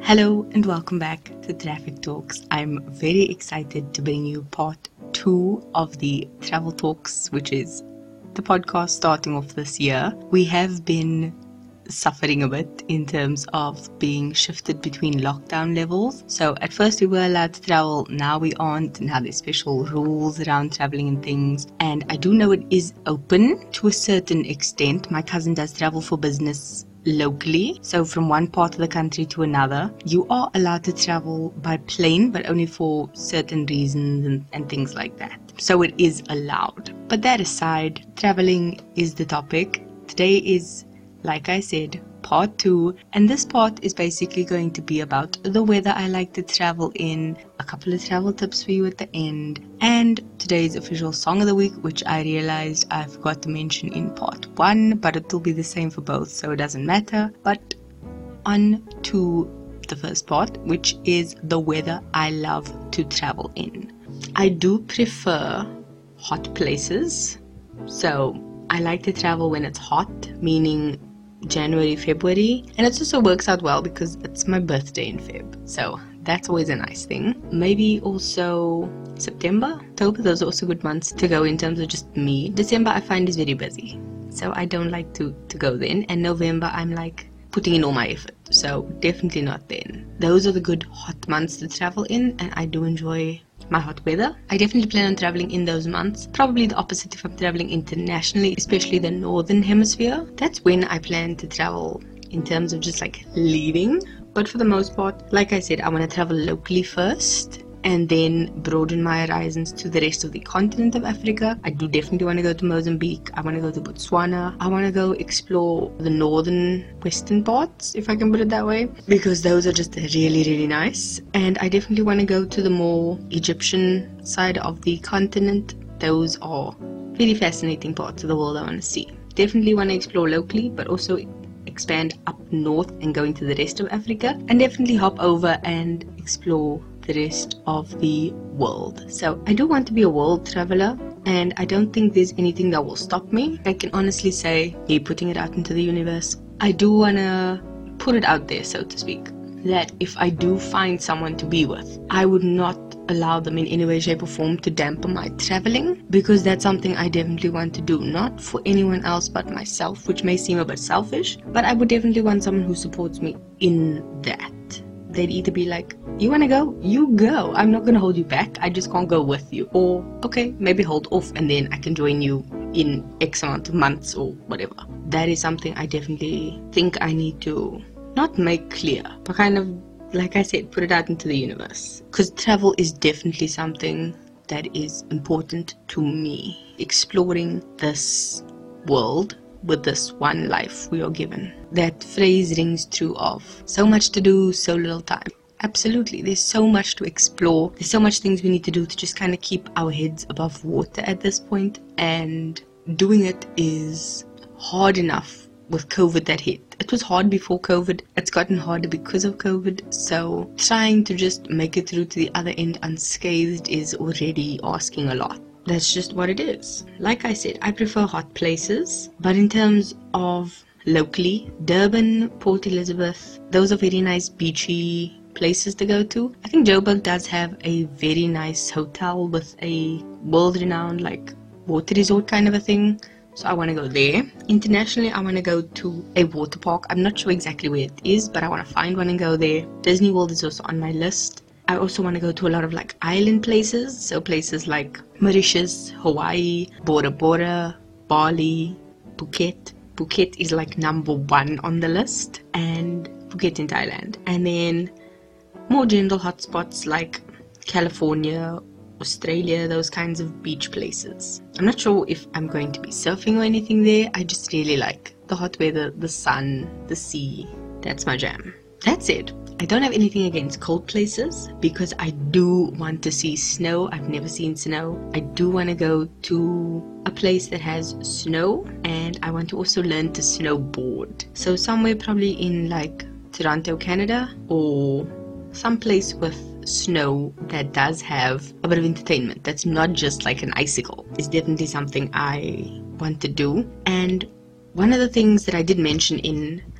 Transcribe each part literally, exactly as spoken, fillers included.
Hello and welcome back to Traffic Talks. I'm very excited to bring you part two of the Travel Talks, which is the podcast starting off this year. We have been suffering a bit in terms of being shifted between lockdown levels. So at first we were allowed to travel, now we aren't. Now there's special rules around traveling and things. And I do know it is open to a certain extent. My cousin does travel for business locally, so from one part of the country to another. You are allowed to travel by plane, but only for certain reasons and, and things like that. So it is allowed. But that aside, traveling is the topic. Today is, like I said, part two, and this part is basically going to be about the weather I like to travel in, a couple of travel tips for you at the end, and today's official song of the week, which I realized I forgot to mention in part one, but it will be the same for both, so it doesn't matter. But on to the first part, which is the weather I love to travel in. I do prefer hot places, so I like to travel when it's hot, meaning January, February, and it also works out well because it's my birthday in Feb, so that's always a nice thing. Maybe also September, October, those are also good months to go in terms of just me. December I find is very busy, so I don't like to, to go then, and November I'm like putting in all my effort, so definitely not then. Those are the good hot months to travel in, and I do enjoy my hot weather. I definitely plan on traveling in those months. Probably the opposite if I'm traveling internationally, especially the northern hemisphere. That's when I plan to travel in terms of just like leaving. But for the most part, like I said, I want to travel locally first and then broaden my horizons to the rest of the continent of Africa. I do definitely want to go to Mozambique. I want to go to Botswana. I want to go explore the northern western parts, if I can put it that way, because those are just really, really nice. And I definitely want to go to the more Egyptian side of the continent. Those are very fascinating parts of the world I want to see. Definitely want to explore locally, but also expand up north and go into the rest of Africa, and definitely hop over and explore the rest of the world. So I do want to be a world traveler, and I don't think there's anything that will stop me. I can honestly say, me putting it out into the universe, I do want to put it out there, so to speak, that if I do find someone to be with, I would not allow them in any way, shape or form to dampen my traveling, because that's something I definitely want to do, not for anyone else but myself, which may seem a bit selfish, but I would definitely want someone who supports me in that. They'd either be like, you want to go? You go. I'm not going to hold you back. I just can't go with you. Or, okay, maybe hold off and then I can join you in X amount of months or whatever. That is something I definitely think I need to not make clear, but kind of, like I said, put it out into the universe. Because travel is definitely something that is important to me. Exploring this world with this one life we are given. That phrase rings true of so much to do, so little time. Absolutely, there's so much to explore. There's so much things we need to do to just kind of keep our heads above water at this point. And doing it is hard enough with COVID that hit. It was hard before COVID. It's gotten harder because of COVID. So trying to just make it through to the other end unscathed is already asking a lot. That's just what it is. Like I said, I prefer hot places, but in terms of locally, Durban, Port Elizabeth, those are very nice beachy places to go to. I think Joburg does have a very nice hotel with a world-renowned like water resort kind of a thing, so I want to go there. Internationally, I want to go to a water park. I'm not sure exactly where it is, but I want to find one and go there. Disney World is also on my list. I also want to go to a lot of like island places, so places like Mauritius, Hawaii, Bora Bora, Bali, Phuket. Phuket is like number one on the list, and Phuket in Thailand. And then more general hotspots like California, Australia, those kinds of beach places. I'm not sure if I'm going to be surfing or anything there. I just really like the hot weather, the sun, the sea. That's my jam. That's it. I don't have anything against cold places because I do want to see snow. I've never seen snow. I do want to go to a place that has snow, and I want to also learn to snowboard. So somewhere probably in like Toronto, Canada, or some place with snow that does have a bit of entertainment. That's not just like an icicle. It's definitely something I want to do. And one of the things that I did mention in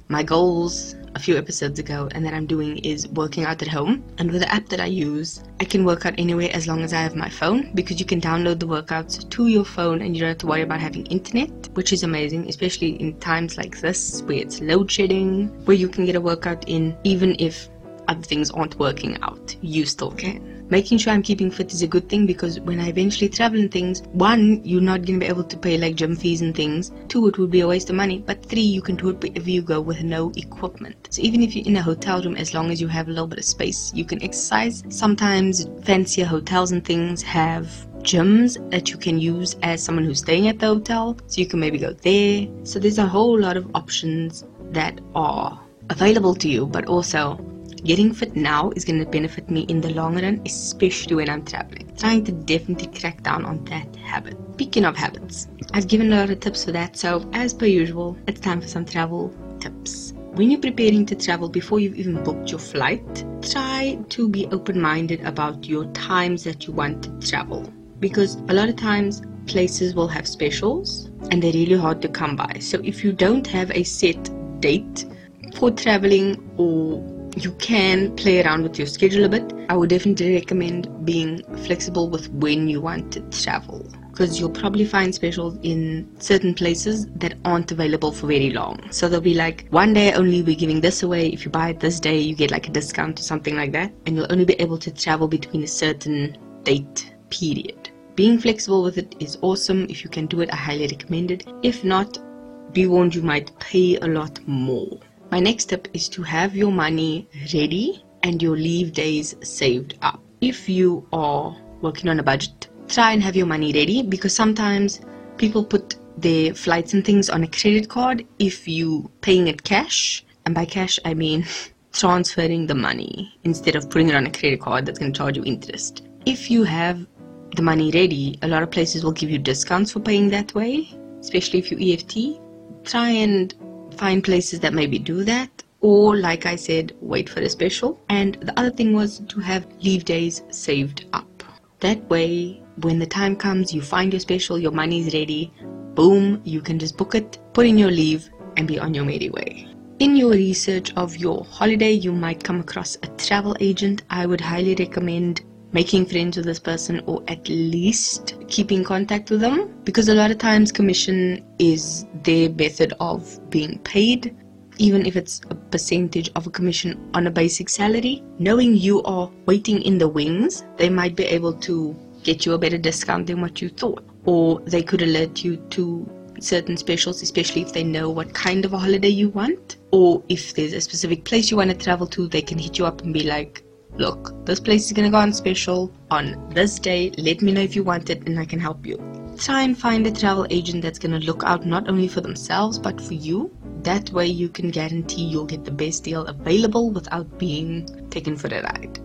my goals a few episodes ago and that I'm doing is working out at home. And with the app that I use, I can work out anywhere as long as I have my phone, because you can download the workouts to your phone and you don't have to worry about having internet, which is amazing, especially in times like this where it's load shedding, where you can get a workout in even if other things aren't working out. You still can. Making sure I'm keeping fit is a good thing, because when I eventually travel and things, one, you're not going to be able to pay like gym fees and things. Two, it would be a waste of money. But three, you can do it wherever you go with no equipment. So even if you're in a hotel room, as long as you have a little bit of space, you can exercise. Sometimes fancier hotels and things have gyms that you can use as someone who's staying at the hotel, so you can maybe go there. So there's a whole lot of options that are available to you, but also getting fit now is going to benefit me in the long run, especially when I'm traveling. Trying to definitely crack down on that habit. Speaking of habits, I've given a lot of tips for that, so as per usual, it's time for some travel tips. When you're preparing to travel, before you've even booked your flight, try to be open-minded about your times that you want to travel, because a lot of times places will have specials and they're really hard to come by. So if you don't have a set date for traveling, or you can play around with your schedule a bit, I would definitely recommend being flexible with when you want to travel, because you'll probably find specials in certain places that aren't available for very long. So they'll be like, one day only, we're giving this away. If you buy it this day, you get like a discount or something like that, and you'll only be able to travel between a certain date period. Being flexible with it is awesome. If you can do it, I highly recommend it. If not, be warned, you might pay a lot more. My next tip is to have your money ready and your leave days saved up. If you are working on a budget, try and have your money ready, because sometimes people put their flights and things on a credit card if you paying it cash. And by cash, I mean transferring the money instead of putting it on a credit card that's going to charge you interest. If you have the money ready, a lot of places will give you discounts for paying that way, especially if you E F T. Try and find places that maybe do that, or like I said, wait for a special. And the other thing was to have leave days saved up. That way, when the time comes, you find your special, your money's ready, boom, you can just book it, put in your leave, and be on your merry way. In your research of your holiday, you might come across a travel agent. I would highly recommend making friends with this person, or at least keeping contact with them, because a lot of times commission is their method of being paid, even if it's a percentage of a commission on a basic salary. Knowing you are waiting in the wings, they might be able to get you a better discount than what you thought, or they could alert you to certain specials, especially if they know what kind of a holiday you want, or if there's a specific place you want to travel to, they can hit you up and be like, look, this place is going to go on special on this day, let me know if you want it and I can help you. Try and find a travel agent that's going to look out not only for themselves but for you. That way you can guarantee you'll get the best deal available without being taken for a ride,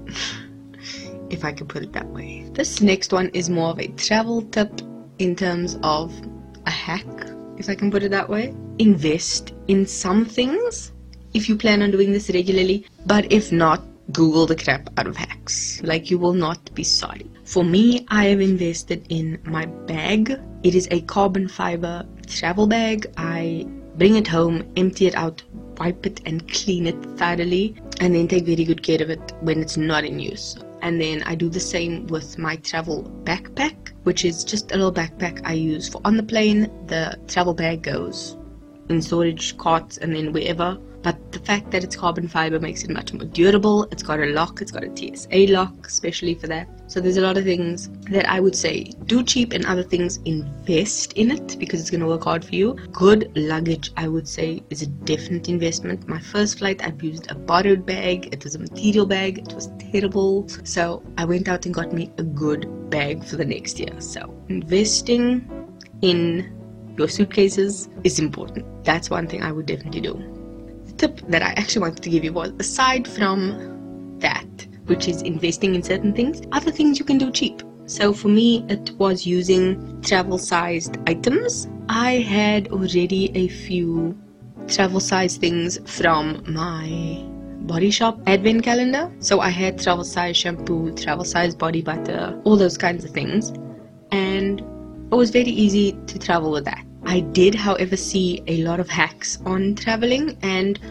if I could put it that way. This next one is more of a travel tip in terms of a hack, if I can put it that way. Invest in some things if you plan on doing this regularly, but if not, Google the crap out of hacks. Like, you will not be sorry. For me, I have invested in my bag. It is a carbon fiber travel bag. I bring it home, empty it out, wipe it and clean it thoroughly, and then take very good care of it when it's not in use. And then I do the same with my travel backpack, which is just a little backpack I use for on the plane. The travel bag goes in storage carts and then wherever. But the fact that it's carbon fiber makes it much more durable. It's got a lock, it's got a T S A lock, especially for that. So there's a lot of things that I would say do cheap, and other things invest in it, because it's going to work hard for you. Good luggage, I would say, is a definite investment. My first flight, I've used a borrowed bag. It was a material bag. It was terrible. So I went out and got me a good bag for the next year. So investing in your suitcases is important. That's one thing I would definitely do. Tip that I actually wanted to give you was, aside from that, which is investing in certain things, other things you can do cheap. So for me, it was using travel sized items. I had already a few travel sized things from my Body Shop advent calendar. So I had travel size shampoo, travel size body butter, all those kinds of things, and it was very easy to travel with that. I did, however, see a lot of hacks on traveling, and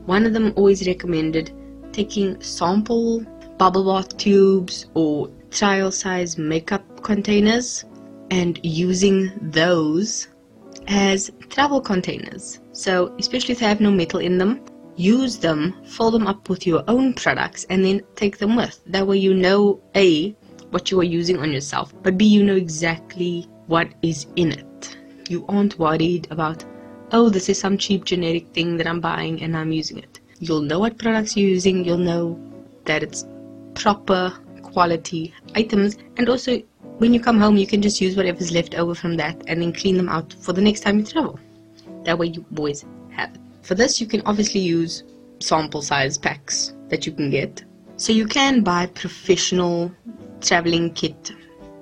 One of them always recommended taking sample bubble bath tubes or trial size makeup containers and using those as travel containers. So especially if they have no metal in them, use them, fill them up with your own products, and then take them with. That way you know A, what you are using on yourself, but B, you know exactly what is in it. You aren't worried about, oh, this is some cheap generic thing that I'm buying and I'm using it. You'll know what products you're using, you'll know that it's proper quality items, and also when you come home you can just use whatever's left over from that and then clean them out for the next time you travel. That way you always have it. For this you can obviously use sample size packs that you can get. So you can buy professional traveling kit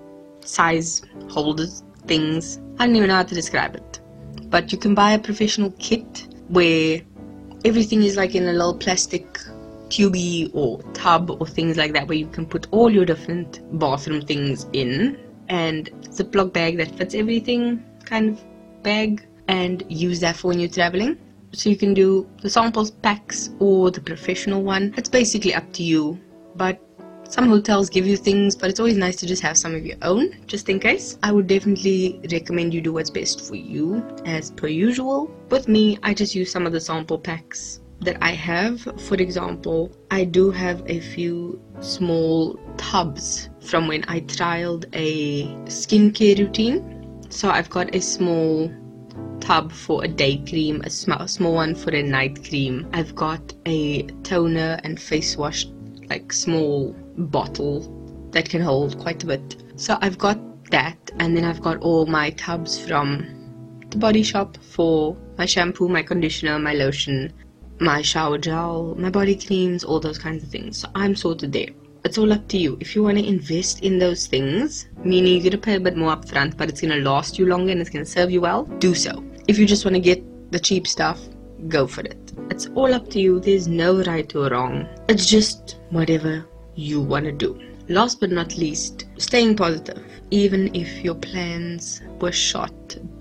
size holders, things. I don't even know how to describe it. But you can buy a professional kit where everything is like in a little plastic tubey or tub or things like that, where you can put all your different bathroom things in, and Ziploc bag that fits everything kind of bag, and use that for when you're traveling. So you can do the samples packs or the professional one. It's basically up to you, but some hotels give you things, but it's always nice to just have some of your own, just in case. I would definitely recommend you do what's best for you, as per usual. With me, I just use some of the sample packs that I have. For example, I do have a few small tubs from when I trialed a skincare routine. So I've got a small tub for a day cream, a sm small one for a night cream. I've got a toner and face wash, like small bottle that can hold quite a bit. So I've got that, and then I've got all my tubs from the Body Shop for my shampoo, my conditioner, my lotion, my shower gel, my body creams, all those kinds of things. So I'm sorted there. It's all up to you. If you want to invest in those things, meaning you're going to pay a bit more up front, but it's going to last you longer and it's going to serve you well, do so. If you just want to get the cheap stuff, go for it. It's all up to you. There's no right or wrong. It's just whatever you want to do. Last but not least, staying positive, even if your plans were shot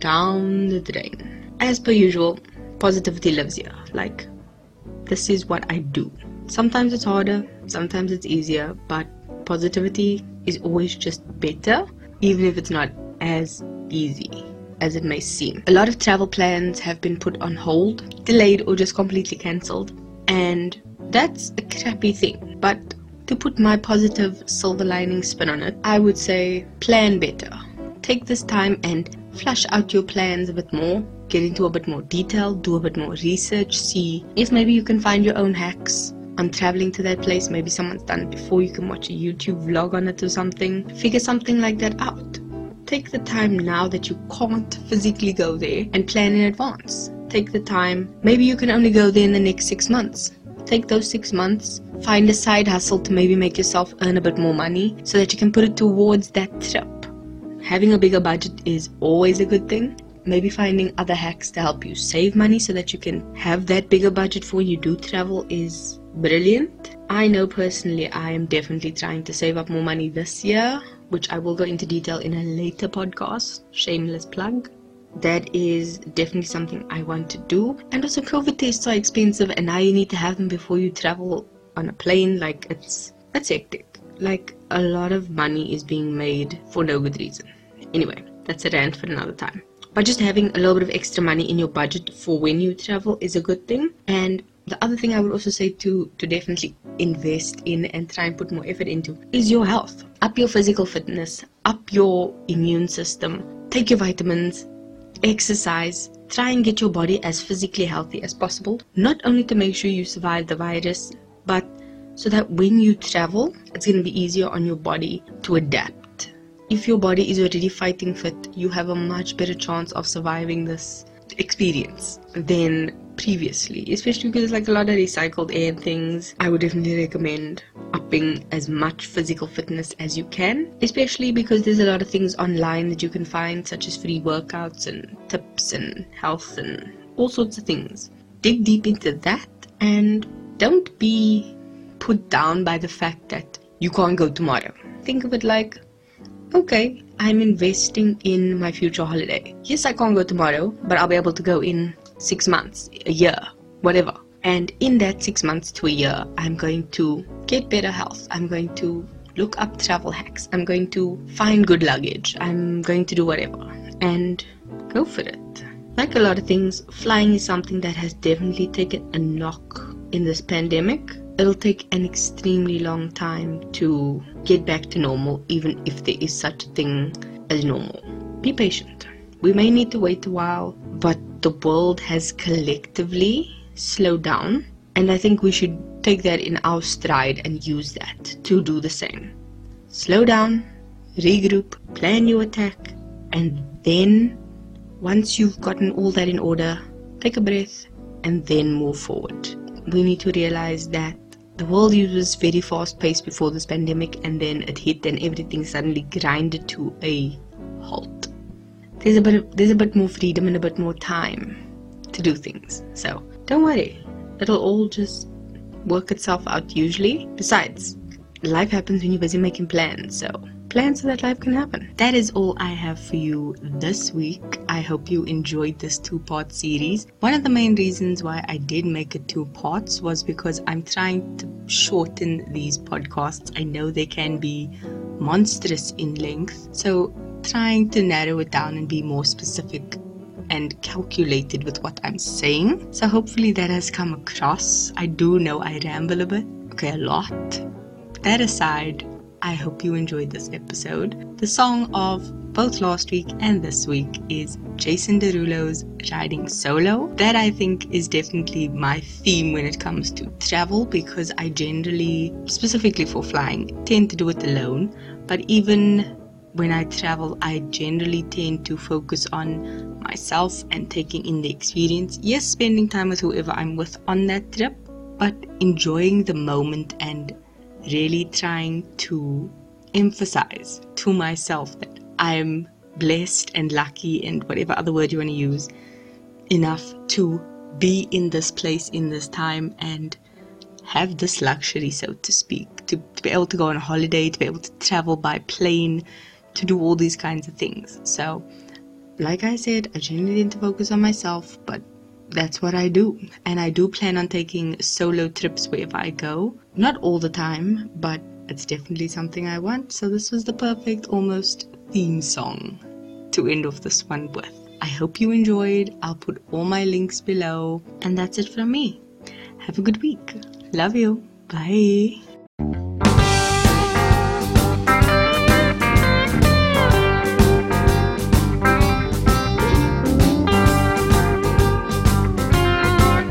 down the drain. As per usual, positivity lives here. Like, this is what I do. Sometimes it's harder, sometimes it's easier, but positivity is always just better, even if it's not as easy as it may seem. A lot of travel plans have been put on hold, delayed, or just completely cancelled, and that's a crappy thing. But to put my positive silver lining spin on it, I would say plan better. Take this time and flush out your plans a bit more, get into a bit more detail, do a bit more research, see if maybe you can find your own hacks on traveling to that place. Maybe someone's done it before, you can watch a YouTube vlog on it or something. Figure something like that out. Take the time now that you can't physically go there and plan in advance. Take the time, maybe you can only go there in the next six months. Take those six months, find a side hustle to maybe make yourself earn a bit more money so that you can put it towards that trip. Having a bigger budget is always a good thing. Maybe finding other hacks to help you save money so that you can have that bigger budget for when you do travel is brilliant. I know personally I am definitely trying to save up more money this year, which I will go into detail in a later podcast. Shameless plug. That is definitely something I want to do. And also, COVID tests are expensive, and now you need to have them before you travel on a plane. Like, it's that's hectic. Like, a lot of money is being made for no good reason. Anyway, that's a rant for another time. But just having a little bit of extra money in your budget for when you travel is a good thing. And the other thing I would also say to, to definitely invest in and try and put more effort into is your health. Up your physical fitness, up your immune system, take your vitamins, exercise, try and get your body as physically healthy as possible. Not only to make sure you survive the virus, but so that when you travel, it's going to be easier on your body to adapt. If your body is already fighting fit, you have a much better chance of surviving this experience than previously, especially because like a lot of recycled air and things. I would definitely recommend upping as much physical fitness as you can, especially because there's a lot of things online that you can find, such as free workouts and tips and health and all sorts of things. Dig deep into that and don't be put down by the fact that you can't go tomorrow. Think of it like, okay, I'm investing in my future holiday. Yes, I can't go tomorrow, but I'll be able to go in six months, a year, whatever. And in that six months to a year, I'm going to get better health. I'm going to look up travel hacks. I'm going to find good luggage. I'm going to do whatever and go for it. Like a lot of things, flying is something that has definitely taken a knock in this pandemic. It'll take an extremely long time to get back to normal, even if there is such a thing as normal. Be patient. We may need to wait a while, but the world has collectively slowed down, and I think we should take that in our stride and use that to do the same. Slow down, regroup, plan your attack, and then once you've gotten all that in order, take a breath and then move forward. We need to realize that the world was very fast paced before this pandemic, and then it hit and everything suddenly grinded to a halt. There's a bit of, there's a bit more freedom and a bit more time to do things. So don't worry, it'll all just work itself out usually. Besides, life happens when you're busy making plans, so plan so that life can happen. That is all I have for you this week. I hope you enjoyed this two-part series. One of the main reasons why I did make it two parts was because I'm trying to shorten these podcasts. I know they can be monstrous in length, so trying to narrow it down and be more specific and calculated with what I'm saying. So hopefully that has come across. I do know I ramble a bit, okay, a lot. That aside, I hope you enjoyed this episode. The song of both last week and this week is Jason Derulo's Riding Solo. That I think is definitely my theme when it comes to travel, because I generally, specifically for flying, tend to do it alone. But even when I travel, I generally tend to focus on myself and taking in the experience. Yes, spending time with whoever I'm with on that trip, but enjoying the moment and really trying to emphasize to myself that I'm blessed and lucky, and whatever other word you want to use, enough to be in this place in this time and have this luxury, so to speak, to, to be able to go on a holiday, to be able to travel by plane, to do all these kinds of things. So like I said, I generally tend to focus on myself, but that's what I do. And I do plan on taking solo trips wherever I go. Not all the time, but it's definitely something I want. So this was the perfect almost theme song to end off this one with. I hope you enjoyed. I'll put all my links below. And that's it from me. Have a good week. Love you. Bye.